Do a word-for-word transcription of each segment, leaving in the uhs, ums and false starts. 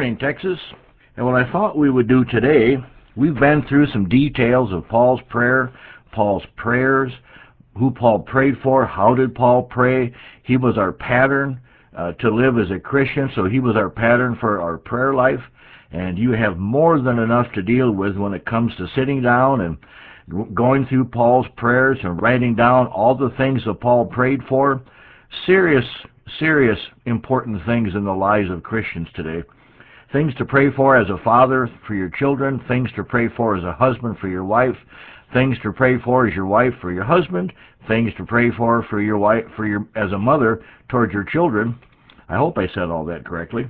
morning, Texas. And what I thought we would do today, we've been through some details of Paul's prayer, Paul's prayers, who Paul prayed for, how did Paul pray. He was our pattern uh, to live as a Christian, so he was our pattern for our prayer life. And you have more than enough to deal with when it comes to sitting down and going through Paul's prayers and writing down all the things that Paul prayed for. Serious, serious important things in the lives of Christians today. Things to pray for as a father for your children, things to pray for as a husband for your wife, things to pray for as your wife for your husband, things to pray for for your wife for your as a mother towards your children. I hope I said all that correctly.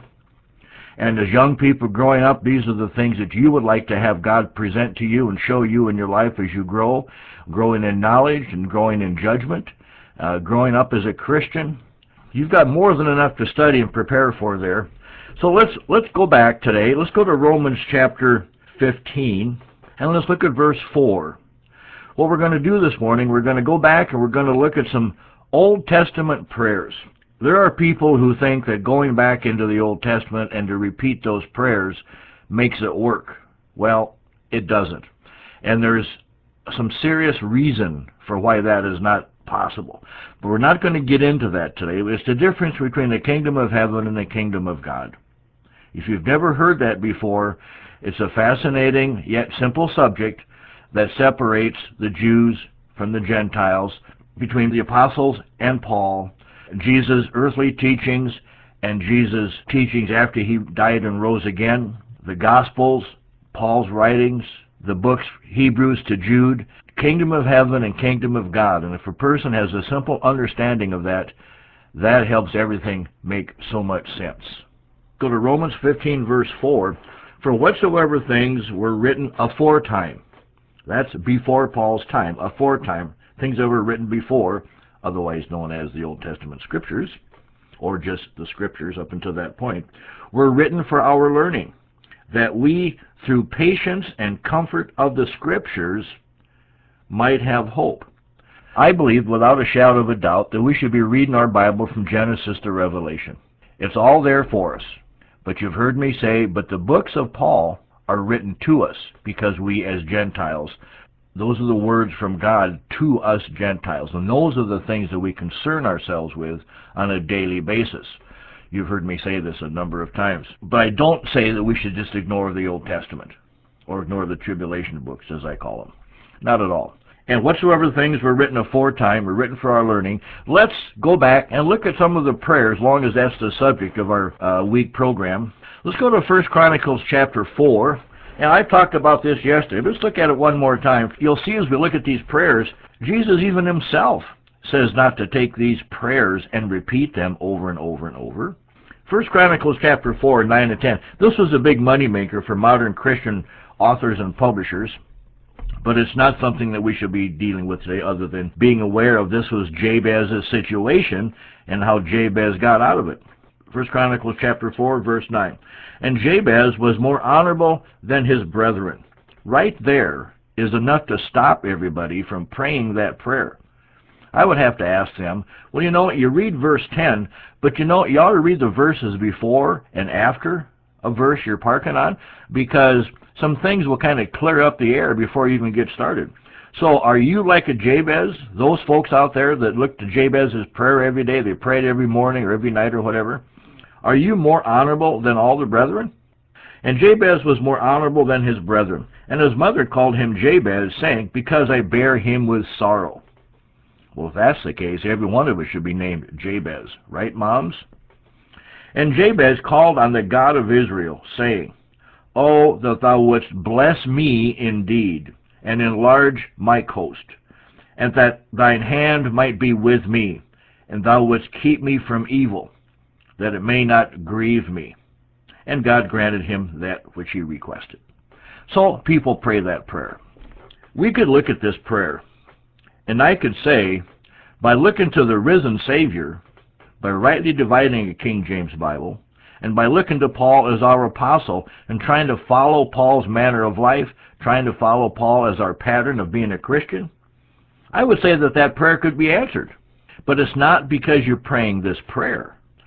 And as young people growing up, these are the things that you would like to have God present to you and show you in your life as you grow, growing in knowledge and growing in judgment, uh, growing up as a Christian. You've got more than enough to study and prepare for there. So let's let's go back today. Let's go to Romans chapter fifteen, and let's look at verse four. What we're going to do this morning, we're going to go back and we're going to look at some Old Testament prayers. There are people who think that going back into the Old Testament and to repeat those prayers makes it work. Well, it doesn't. And there's some serious reason for why that is not possible. But we're not going to get into that today. It's the difference between the kingdom of heaven and the kingdom of God. If you've never heard that before, it's a fascinating yet simple subject that separates the Jews from the Gentiles, between the apostles and Paul, Jesus' earthly teachings and Jesus' teachings after he died and rose again, the Gospels, Paul's writings, the books Hebrews to Jude, kingdom of heaven and kingdom of God. And if a person has a simple understanding of that, that helps everything make so much sense. Go to Romans fifteen, verse four. For whatsoever things were written aforetime, that's before Paul's time, aforetime, things that were written before, otherwise known as the Old Testament Scriptures, or just the Scriptures up until that point, were written for our learning, that we, through patience and comfort of the Scriptures, might have hope. I believe, without a shadow of a doubt, that we should be reading our Bible from Genesis to Revelation. It's all there for us. But you've heard me say, but the books of Paul are written to us, because we as Gentiles, those are the words from God to us Gentiles, and those are the things that we concern ourselves with on a daily basis. You've heard me say this a number of times. But I don't say that we should just ignore the Old Testament, or ignore the tribulation books, as I call them. Not at all. And whatsoever things were written aforetime were written for our learning. Let's go back and look at some of the prayers, long as that's the subject of our uh, week program. Let's go to First Chronicles chapter four. And I talked about this yesterday. Let's look at it one more time. You'll see as we look at these prayers, Jesus even himself says not to take these prayers and repeat them over and over and over. First Chronicles chapter four, nine and ten. This was a big moneymaker for modern Christian authors and publishers. But it's not something that we should be dealing with today, other than being aware of this was Jabez's situation and how Jabez got out of it. First Chronicles chapter four, verse nine. And Jabez was more honorable than his brethren. Right there is enough to stop everybody from praying that prayer. I would have to ask them, well, you know, you read verse ten, but you know, you ought to read the verses before and after a verse you're parking on, because some things will kind of clear up the air before you even get started. So are you like a Jabez? Those folks out there that look to Jabez's prayer every day, they prayed every morning or every night or whatever, are you more honorable than all the brethren? And Jabez was more honorable than his brethren. And his mother called him Jabez, saying, because I bear him with sorrow. Well, if that's the case, every one of us should be named Jabez. Right, moms? And Jabez called on the God of Israel, saying, Oh, that thou wouldst bless me indeed, and enlarge my coast, and that thine hand might be with me, and thou wouldst keep me from evil, that it may not grieve me. And God granted him that which he requested. So people pray that prayer. We could look at this prayer, and I could say, by looking to the risen Savior, by rightly dividing a King James Bible, and by looking to Paul as our apostle and trying to follow Paul's manner of life, trying to follow Paul as our pattern of being a Christian, I would say that that prayer could be answered. But it's not because you're praying this prayer.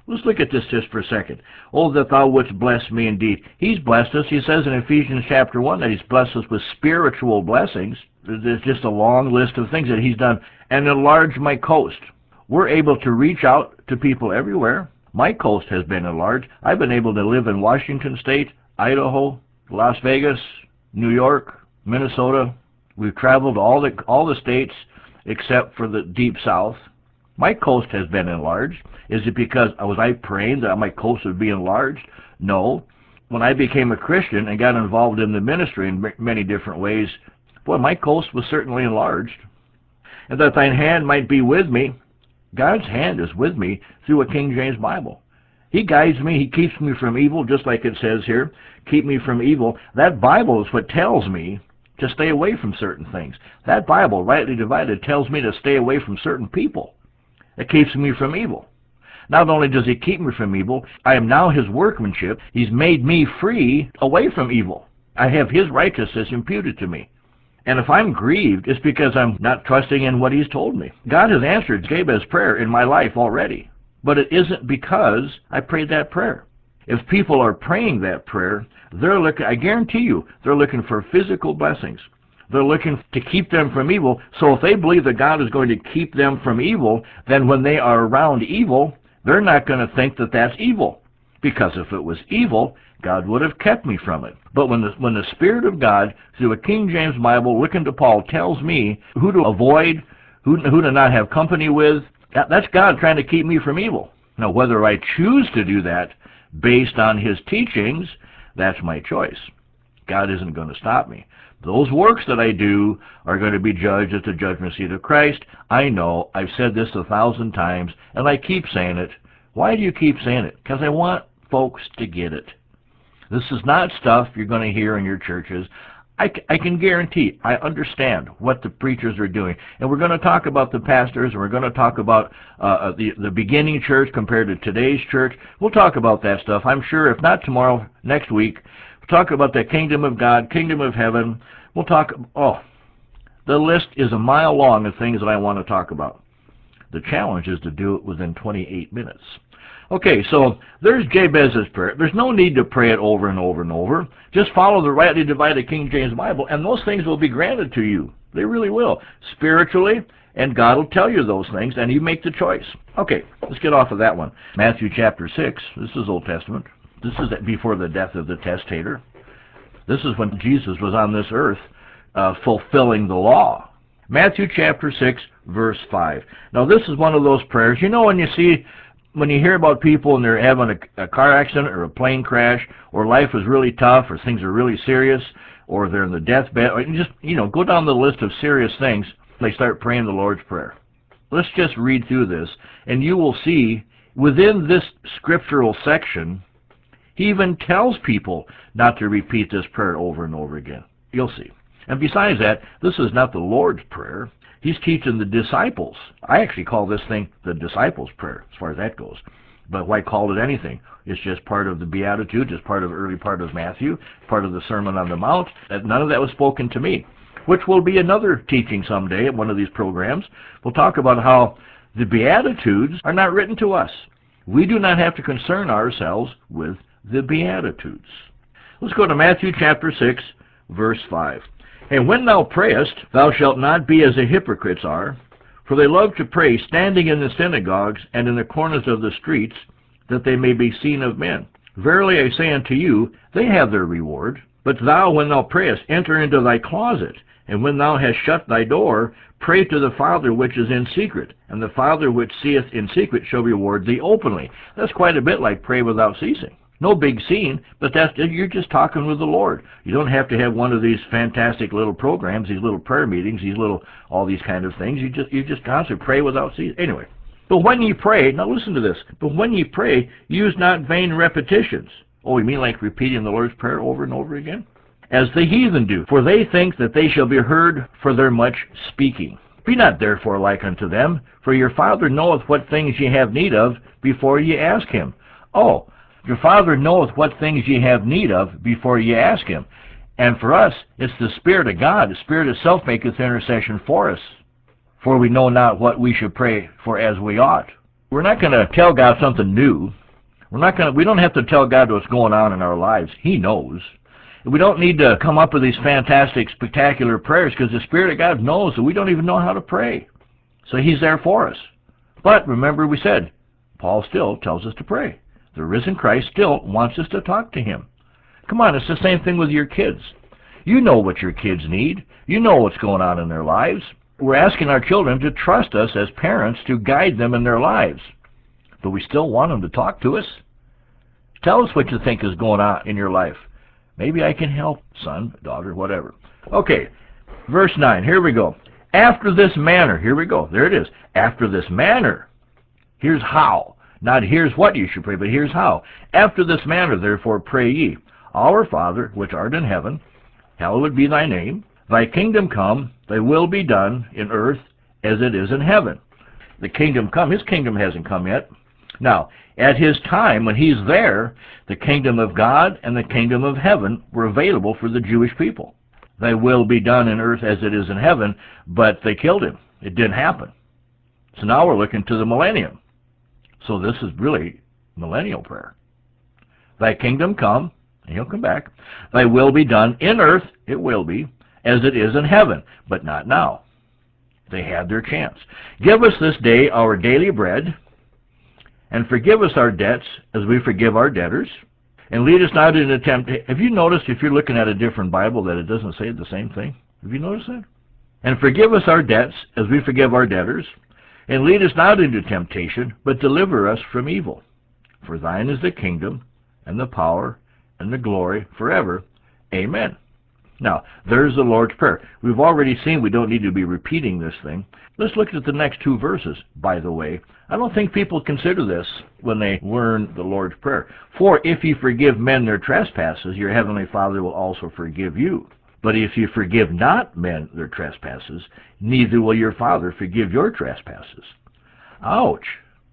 Let's look at this just for a second. Oh, that thou wouldst bless me indeed. He's blessed us. He says in Ephesians chapter one that he's blessed us with spiritual blessings. There's just a long list of things that he's done. And enlarged my coast. We're able to reach out to people everywhere. My coast has been enlarged. I've been able to live in Washington State, Idaho, Las Vegas, New York, Minnesota. We've traveled all the all the states except for the deep south. My coast has been enlarged. Is it because was I praying that my coast would be enlarged? No. When I became a Christian and got involved in the ministry in many different ways, boy, my coast was certainly enlarged. And that thine hand might be with me. God's hand is with me through a King James Bible. He guides me. He keeps me from evil, just like it says here. Keep me from evil. That Bible is what tells me to stay away from certain things. That Bible, rightly divided, tells me to stay away from certain people. It keeps me from evil. Not only does he keep me from evil, I am now his workmanship. He's made me free away from evil. I have his righteousness imputed to me. And if I'm grieved, it's because I'm not trusting in what he's told me. God has answered Jabez's prayer in my life already, but it isn't because I prayed that prayer. If people are praying that prayer, they're looking, I guarantee you, they're looking for physical blessings. They're looking to keep them from evil. So if they believe that God is going to keep them from evil, then when they are around evil, they're not going to think that that's evil. Because if it was evil, God would have kept me from it. But when the, when the Spirit of God, through a King James Bible, looking to Paul, tells me who to avoid, who, who to not have company with, that, that's God trying to keep me from evil. Now, whether I choose to do that based on his teachings, that's my choice. God isn't going to stop me. Those works that I do are going to be judged at the judgment seat of Christ. I know. I've said this a thousand times, and I keep saying it. Why do you keep saying it? Because I want folks to get it. This is not stuff you're going to hear in your churches. I, I can guarantee, I understand what the preachers are doing. And we're going to talk about the pastors, and we're going to talk about uh, the, the beginning church compared to today's church. We'll talk about that stuff. I'm sure, if not tomorrow, next week. We'll talk about the kingdom of God, kingdom of heaven. We'll talk, oh, the list is a mile long of things that I want to talk about. The challenge is to do it within twenty-eight minutes. Okay, so there's Jabez's prayer. There's no need to pray it over and over and over. Just follow the rightly divided King James Bible, and those things will be granted to you. They really will. Spiritually, and God will tell you those things, and you make the choice. Okay, let's get off of that one. Matthew chapter six. This is Old Testament. This is before the death of the testator. This is when Jesus was on this earth uh, fulfilling the law. Matthew chapter six, verse five. Now, this is one of those prayers. You know, when you see... When you hear about people and they're having a, a car accident or a plane crash, or life is really tough, or things are really serious, or they're in the deathbed, or you just, you know, go down the list of serious things, they start praying the Lord's Prayer. Let's just read through this, and you will see within this scriptural section, he even tells people not to repeat this prayer over and over again. You'll see. And besides that, this is not the Lord's Prayer. He's teaching the disciples. I actually call this thing the disciples' prayer, as far as that goes. But why call it anything? It's just part of the Beatitudes, it's part of the early part of Matthew, part of the Sermon on the Mount. None of that was spoken to me, which will be another teaching someday at one of these programs. We'll talk about how the Beatitudes are not written to us. We do not have to concern ourselves with the Beatitudes. Let's go to Matthew chapter six, verse five. And when thou prayest, thou shalt not be as the hypocrites are, for they love to pray standing in the synagogues and in the corners of the streets, that they may be seen of men. Verily I say unto you, they have their reward. But thou, when thou prayest, enter into thy closet, and when thou hast shut thy door, pray to the Father which is in secret, and the Father which seeth in secret shall reward thee openly. That's quite a bit like pray without ceasing. No big scene, but that's, you're just talking with the Lord. You don't have to have one of these fantastic little programs, these little prayer meetings, these little, all these kind of things. You just, you just constantly pray without ceasing. Anyway, but when ye pray, now listen to this, but when ye pray, use not vain repetitions. Oh, you mean like repeating the Lord's Prayer over and over again? As the heathen do, for they think that they shall be heard for their much speaking. Be not therefore like unto them, for your Father knoweth what things ye have need of before ye ask him. Oh, your Father knoweth what things ye have need of before ye ask him. And for us, it's the Spirit of God. The Spirit itself maketh intercession for us. For we know not what we should pray for as we ought. we're not going to tell God something new. We're not going to, we don't have to tell God what's going on in our lives. He knows. We don't need to come up with these fantastic, spectacular prayers because the Spirit of God knows that we don't even know how to pray. So He's there for us. But remember we said, Paul still tells us to pray. The risen Christ still wants us to talk to Him. Come on, it's the same thing with your kids. You know what your kids need. You know what's going on in their lives. We're asking our children to trust us as parents to guide them in their lives. But we still want them to talk to us. Tell us what you think is going on in your life. Maybe I can help, son, daughter, whatever. Okay, verse nine, here we go. After this manner, here we go, there it is. After this manner, here's how. Not here's what you should pray, but here's how. After this manner, therefore, pray ye. Our Father, which art in heaven, hallowed be thy name. Thy kingdom come, thy will be done in earth as it is in heaven. The kingdom come, His kingdom hasn't come yet. Now, at His time, when He's there, the kingdom of God and the kingdom of heaven were available for the Jewish people. Thy will be done in earth as it is in heaven, but they killed Him. It didn't happen. So now we're looking to the millennium. So this is really millennial prayer. Thy kingdom come, and He'll come back. Thy will be done in earth, it will be, as it is in heaven, but not now. They had their chance. Give us this day our daily bread, and forgive us our debts as we forgive our debtors, and lead us not into temptation. Have you noticed, if you're looking at a different Bible, that it doesn't say the same thing? Have you noticed that? And forgive us our debts as we forgive our debtors, and lead us not into temptation, but deliver us from evil. For thine is the kingdom, and the power, and the glory forever. Amen. Now, there's the Lord's Prayer. We've already seen we don't need to be repeating this thing. Let's look at the next two verses, by the way. I don't think people consider this when they learn the Lord's Prayer. For if you forgive men their trespasses, your heavenly Father will also forgive you. But if you forgive not men their trespasses, neither will your Father forgive your trespasses. Ouch.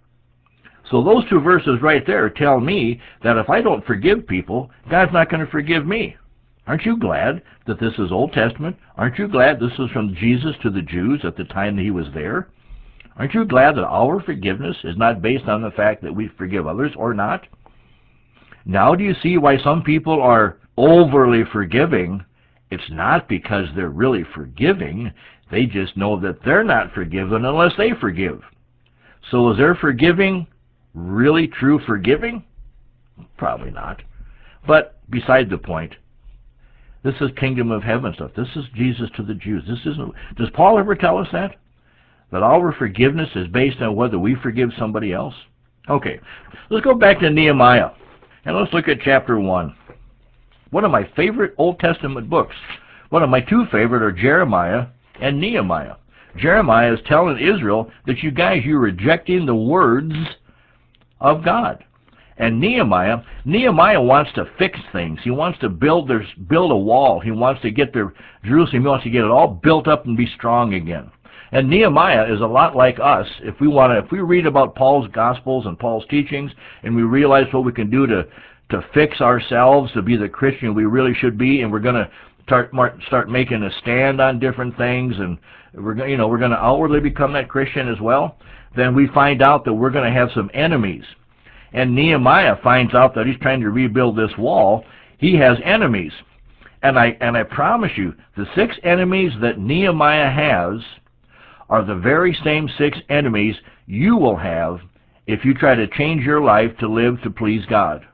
So those two verses right there tell me that if I don't forgive people, God's not going to forgive me. Aren't you glad that this is Old Testament? Aren't you glad this is from Jesus to the Jews at the time that He was there? Aren't you glad that our forgiveness is not based on the fact that we forgive others or not? Now do you see why some people are overly forgiving? It's not because they're really forgiving. They just know that they're not forgiven unless they forgive. So is their forgiving really true forgiving? Probably not. But beside the point, this is kingdom of heaven stuff. This is Jesus to the Jews. This isn't. Does Paul ever tell us that? That our forgiveness is based on whether we forgive somebody else? Okay, let's go back to Nehemiah, and let's look at chapter one. One of my favorite Old Testament books. One of my two favorite are Jeremiah and Nehemiah. Jeremiah is telling Israel that you guys, you're rejecting the words of God. And Nehemiah, Nehemiah wants to fix things. He wants to build their, build a wall. He wants to get their Jerusalem, he wants to get it all built up and be strong again. And Nehemiah is a lot like us. If we want to, if we read about Paul's Gospels and Paul's teachings, and we realize what we can do to to fix ourselves to be the Christian we really should be, and we're going to start start making a stand on different things, and we're going, you know, we're going to outwardly become that Christian as well, then we find out that we're going to have some enemies. And Nehemiah finds out that he's trying to rebuild this wall. He has enemies. And I and I promise you, the six enemies that Nehemiah has are the very same six enemies you will have if you try to change your life to live to please God.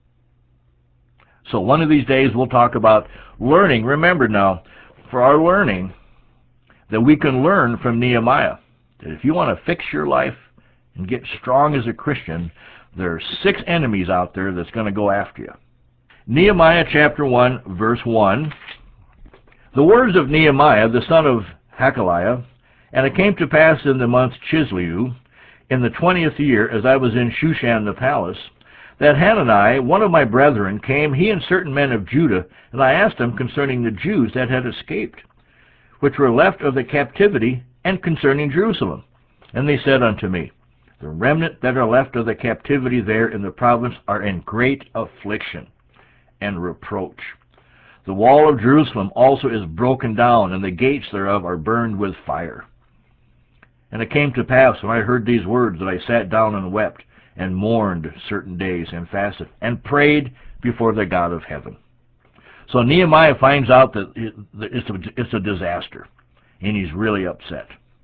So one of these days we'll talk about learning. Remember now, for our learning, that we can learn from Nehemiah. That if you want to fix your life and get strong as a Christian, there are six enemies out there that's going to go after you. Nehemiah chapter one, verse one. The words of Nehemiah, the son of Hakaliah, and it came to pass in the month Chisleu, in the twentieth year, as I was in Shushan the palace, that Hanani, one of my brethren, came, he and certain men of Judah, and I asked them concerning the Jews that had escaped, which were left of the captivity, and concerning Jerusalem. And they said unto me, the remnant that are left of the captivity there in the province are in great affliction and reproach. The wall of Jerusalem also is broken down, and the gates thereof are burned with fire. And it came to pass, when I heard these words, that I sat down and wept, and mourned certain days, and fasted, and prayed before the God of heaven. So Nehemiah finds out that it's a, it's a disaster, and he's really upset.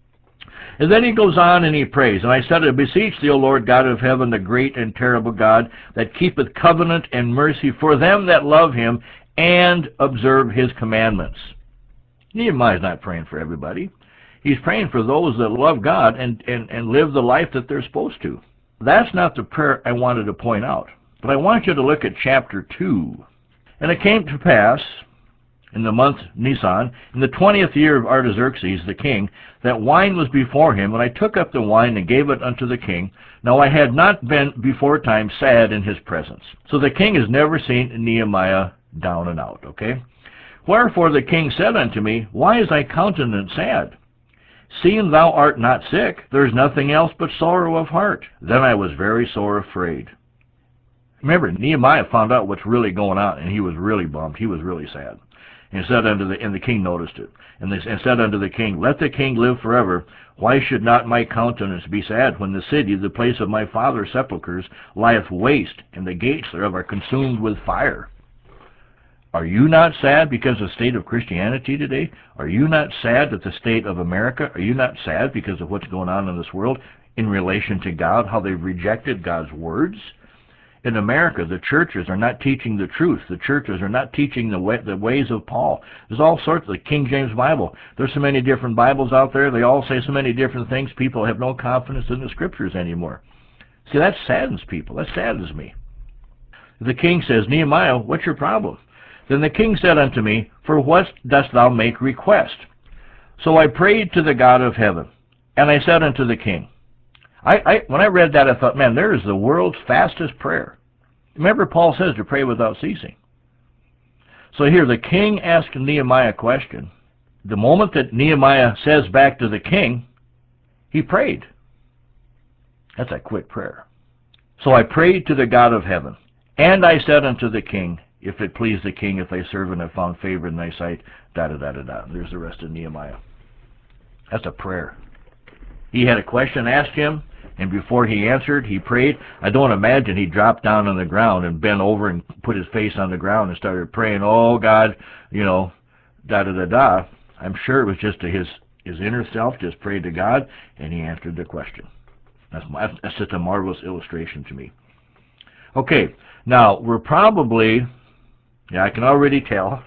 And then he goes on and he prays, and I said, I beseech thee, O Lord God of heaven, the great and terrible God, that keepeth covenant and mercy for them that love him and observe his commandments. Nehemiah's not praying for everybody. He's praying for those that love God and, and, and live the life that they're supposed to. That's not the prayer I wanted to point out. But I want you to look at chapter two. And it came to pass, in the month Nisan, in the twentieth year of Artaxerxes the king, that wine was before him, and I took up the wine and gave it unto the king. Now I had not been before time sad in his presence. So the king has never seen Nehemiah down and out, okay? Wherefore the king said unto me, Why is thy countenance sad? Seeing thou art not sick, there is nothing else but sorrow of heart. Then I was very sore afraid. Remember, Nehemiah found out what's really going on, and he was really bummed. He was really sad. And said unto the, and the king noticed it, and, they, and said unto the king, Let the king live forever. Why should not my countenance be sad, when the city, the place of my father's sepulchres, lieth waste, and the gates thereof are consumed with fire? Are you not sad because of the state of Christianity today? Are you not sad at the state of America? Are you not sad because of what's going on in this world in relation to God, how they've rejected God's words? In America, the churches are not teaching the truth. The churches are not teaching the, way, the ways of Paul. There's all sorts of the King James Bible. There's so many different Bibles out there. They all say so many different things. People have no confidence in the Scriptures anymore. See, that saddens people. That saddens me. The king says, Nehemiah, what's your problem? Then the king said unto me, For what dost thou make request? So I prayed to the God of heaven, and I said unto the king, I, I, when I read that, I thought, man, there is the world's fastest prayer. Remember, Paul says to pray without ceasing. So here, the king asked Nehemiah a question. The moment that Nehemiah says back to the king, he prayed. That's a quick prayer. So I prayed to the God of heaven, and I said unto the king, If it please the king, if thy servant have found favor in thy sight, da-da-da-da-da. There's the rest of Nehemiah. That's a prayer. He had a question asked him, and before he answered, he prayed. I don't imagine he dropped down on the ground and bent over and put his face on the ground and started praying, oh, God, you know, da-da-da-da. I'm sure it was just to his, his inner self, just prayed to God, and he answered the question. That's, that's just a marvelous illustration to me. Okay, now, we're probably, yeah, I can already tell.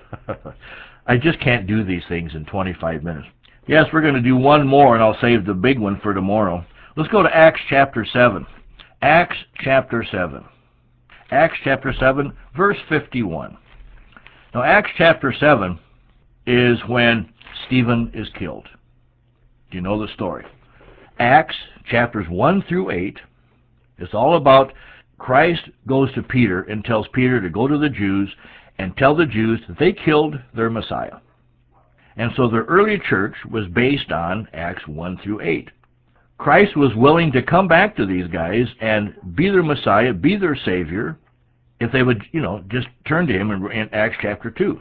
I just can't do these things in twenty-five minutes. Yes, we're going to do one more, and I'll save the big one for tomorrow. Let's go to Acts chapter seven. Acts chapter seven. Acts chapter seven, verse fifty-one. Now, Acts chapter seven is when Stephen is killed. Do you know the story? Acts chapters one through eight, it's all about Christ goes to Peter and tells Peter to go to the Jews and tell the Jews that they killed their Messiah. And so the early church was based on Acts one through eight. Christ was willing to come back to these guys and be their Messiah, be their Savior, if they would, you know, just turn to him in, in Acts chapter two.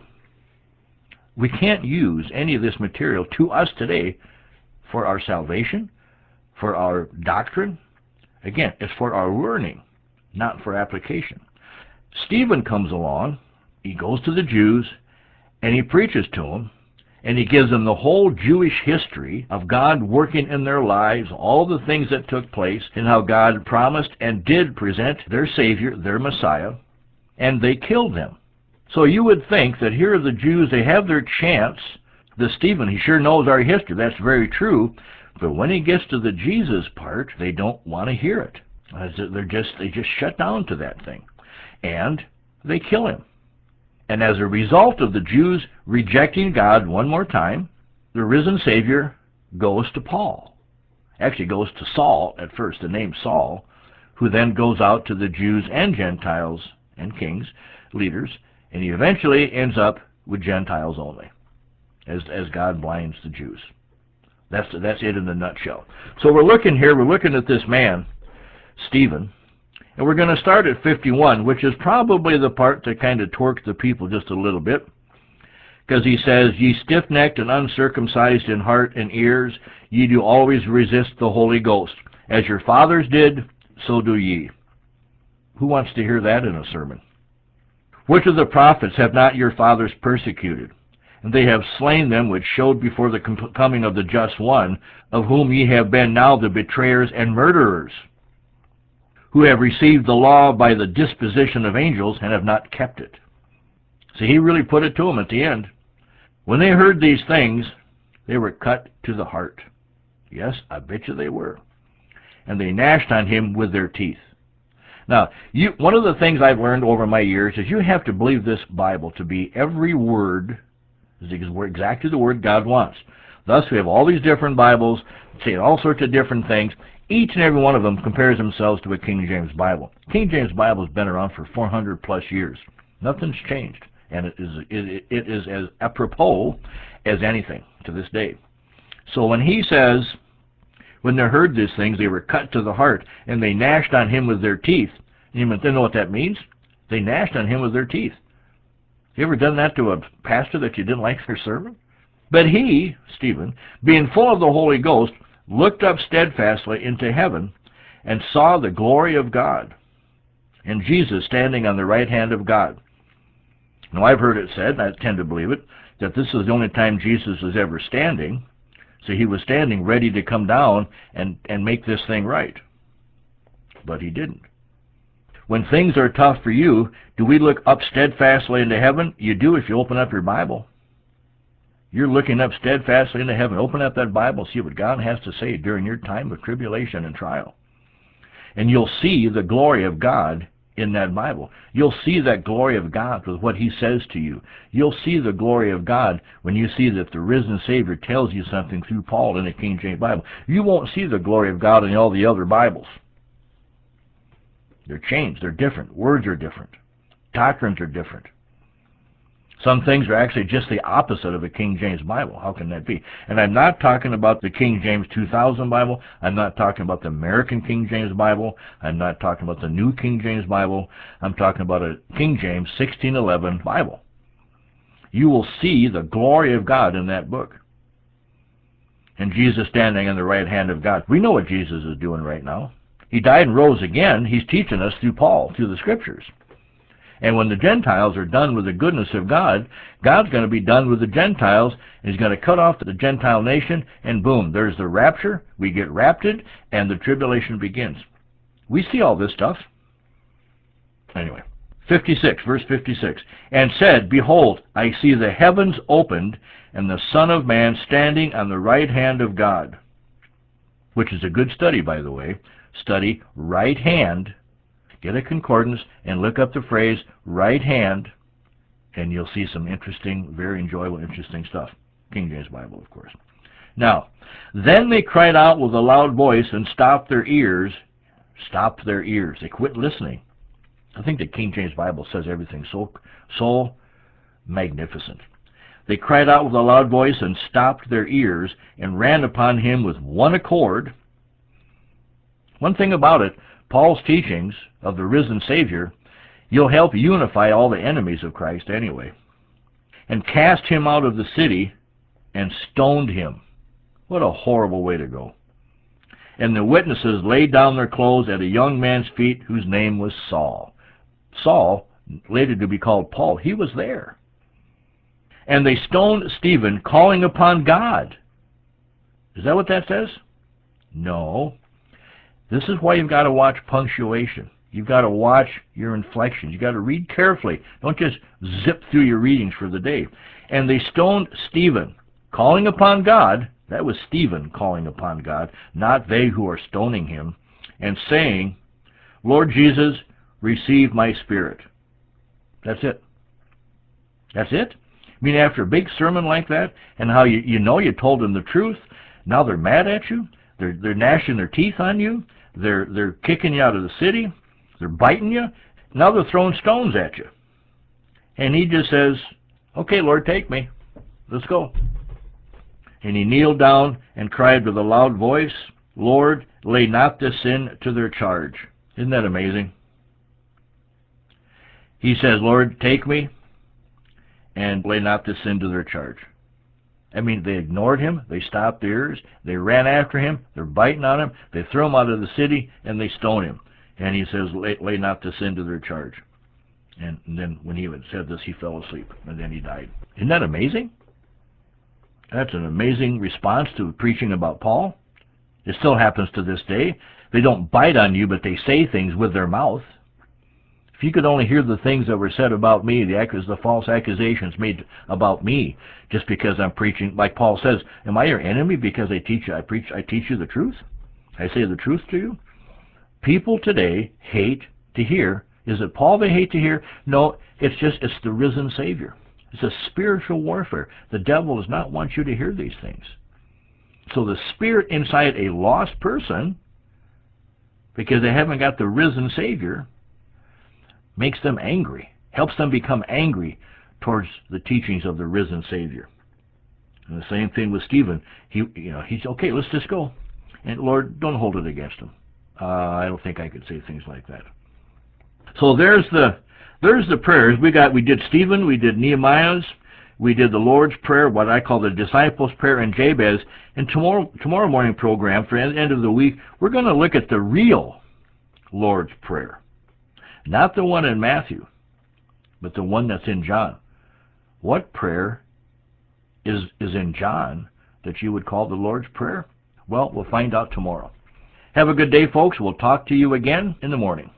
We can't use any of this material to us today for our salvation, for our doctrine. Again, it's for our learning, not for application. Stephen comes along, he goes to the Jews, and he preaches to them, and he gives them the whole Jewish history of God working in their lives, all the things that took place, and how God promised and did present their Savior, their Messiah, and they killed him. So you would think that here are the Jews, they have their chance. The Stephen, he sure knows our history, that's very true, but when he gets to the Jesus part, they don't want to hear it. They're just, they just shut down to that thing, and they kill him. And as a result of the Jews rejecting God one more time, the risen Savior goes to Paul. Actually goes to Saul at first, the name Saul, who then goes out to the Jews and Gentiles and kings, leaders, and he eventually ends up with Gentiles only, as, as God blinds the Jews. That's, that's it in a nutshell. So we're looking here, we're looking at this man, Stephen, and we're going to start at fifty-one, which is probably the part that kind of torqued the people just a little bit. because he says, "Ye stiff-necked and uncircumcised in heart and ears, ye do always resist the Holy Ghost. As your fathers did, so do ye." Who wants to hear that in a sermon? "Which of the prophets have not your fathers persecuted? And they have slain them which showed before the coming of the just one, of whom ye have been now the betrayers and murderers, who have received the law by the disposition of angels, and have not kept it." See, he really put it to them at the end. When they heard these things, they were cut to the heart. Yes, I bet you they were. "And they gnashed on him with their teeth." Now, you, one of the things I've learned over my years is you have to believe this Bible to be every word is exactly the word God wants. Thus, we have all these different Bibles saying all sorts of different things. Each and every one of them compares themselves to a King James Bible. King James Bible has been around for four hundred plus years. Nothing's changed, and it is, it, it is as apropos as anything to this day. So when he says, when they heard these things, they were cut to the heart, and they gnashed on him with their teeth. You know what that means? They gnashed on him with their teeth. You ever done that to a pastor that you didn't like their sermon? "But he," Stephen, "being full of the Holy Ghost, looked up steadfastly into heaven, and saw the glory of God, and Jesus standing on the right hand of God." Now, I've heard it said, and I tend to believe it, that this is the only time Jesus is ever standing. So he was standing ready to come down and, and make this thing right. But he didn't. When things are tough for you, do we look up steadfastly into heaven? You do if you open up your Bible. You're looking up steadfastly into heaven. Open up that Bible, see what God has to say during your time of tribulation and trial. And you'll see the glory of God in that Bible. You'll see that glory of God with what he says to you. You'll see the glory of God when you see that the risen Savior tells you something through Paul in the King James Bible. You won't see the glory of God in all the other Bibles. They're changed. They're different. Words are different. Doctrines are different. Some things are actually just the opposite of a King James Bible. How can that be? And I'm not talking about the King James two thousand Bible. I'm not talking about the American King James Bible. I'm not talking about the New King James Bible. I'm talking about a King James sixteen eleven Bible. You will see the glory of God in that book. And Jesus standing on the right hand of God. We know what Jesus is doing right now. He died and rose again. He's teaching us through Paul, through the Scriptures. And when the Gentiles are done with the goodness of God, God's going to be done with the Gentiles. He's going to cut off the Gentile nation, and boom, there's the rapture. We get raptured, and the tribulation begins. We see all this stuff. Anyway, fifty-six, verse fifty-six. "And said, Behold, I see the heavens opened, and the Son of Man standing on the right hand of God." Which is a good study, by the way. Study right hand. Get a concordance and look up the phrase right hand, and you'll see some interesting, very enjoyable, interesting stuff. King James Bible, of course. Now, then they cried out with a loud voice and stopped their ears. Stopped their ears. They quit listening. I think the King James Bible says everything so, so magnificent. They cried out with a loud voice and stopped their ears and ran upon him with one accord. One thing about it, Paul's teachings of the risen Savior, you'll help unify all the enemies of Christ anyway. "And cast him out of the city and stoned him." What a horrible way to go. "And the witnesses laid down their clothes at a young man's feet whose name was Saul." Saul, later to be called Paul, he was there. "And they stoned Stephen, calling upon God." Is that what that says? No. This is why you've got to watch punctuation. You've got to watch your inflections. You've got to read carefully. Don't just zip through your readings for the day. "And they stoned Stephen, calling upon God." That was Stephen calling upon God, not they who are stoning him, "and saying, Lord Jesus, receive my spirit." That's it. That's it? I mean, after a big sermon like that, and how you, you know you told them the truth, now they're mad at you, they're, they're gnashing their teeth on you, they're, they're kicking you out of the city, they're biting you, now they're throwing stones at you. And he just says, "Okay, Lord, take me. Let's go." And he kneeled down and cried with a loud voice, "Lord, lay not this sin to their charge." Isn't that amazing? He says, "Lord, take me." and lay not this sin to their charge. I mean, they ignored him, they stopped their ears, they ran after him, they're biting on him, they threw him out of the city, and they stoned him. And he says, lay, lay not this sin to their charge. And, and then when he had said this, he fell asleep, and then he died. Isn't that amazing? That's an amazing response to preaching about Paul. It still happens to this day. They don't bite on you, but they say things with their mouth. If you could only hear the things that were said about me, the, the false accusations made about me, just because I'm preaching, like Paul says, am I your enemy because I teach you, I preach, I teach you the truth? I say the truth to you? People today hate to hear. Is it Paul they hate to hear? No, it's just, it's the risen Savior. It's a spiritual warfare. The devil does not want you to hear these things. So the spirit inside a lost person, because they haven't got the risen Savior, makes them angry, helps them become angry towards the teachings of the risen Savior. And the same thing with Stephen. He, you know, he's okay. Let's just go, and Lord, don't hold it against him. Uh, I don't think I could say things like that. So there's the there's the prayers we got. We did Stephen, we did Nehemiah's, we did the Lord's Prayer, what I call the disciples' prayer, and Jabez. And tomorrow tomorrow morning program for the end of the week, we're going to look at the real Lord's Prayer. Not the one in Matthew, but the one that's in John. What prayer is, is in John that you would call the Lord's Prayer? Well, we'll find out tomorrow. Have a good day, folks. We'll talk to you again in the morning.